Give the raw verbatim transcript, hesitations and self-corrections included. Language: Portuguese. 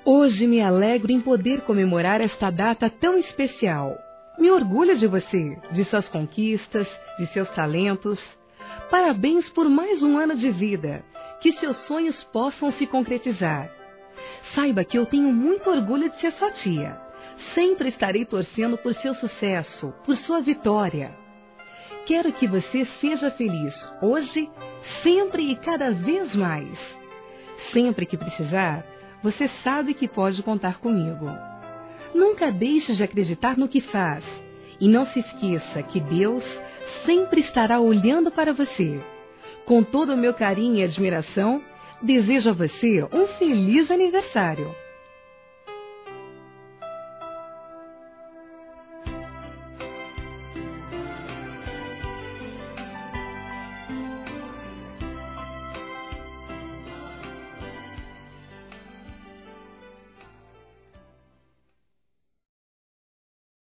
Hoje me alegro em poder comemorar esta data tão especial. Me orgulho de você, de suas conquistas, de seus talentos. Parabéns por mais um ano de vida. Que seus sonhos possam se concretizar. Saiba que eu tenho muito orgulho de ser sua tia. Sempre estarei torcendo por seu sucesso, por sua vitória. Quero que você seja feliz hoje, sempre e cada vez mais. Sempre que precisar, você sabe que pode contar comigo. Nunca deixe de acreditar no que faz. E não se esqueça que Deus sempre estará olhando para você. Com todo o meu carinho e admiração, desejo a você um feliz aniversário.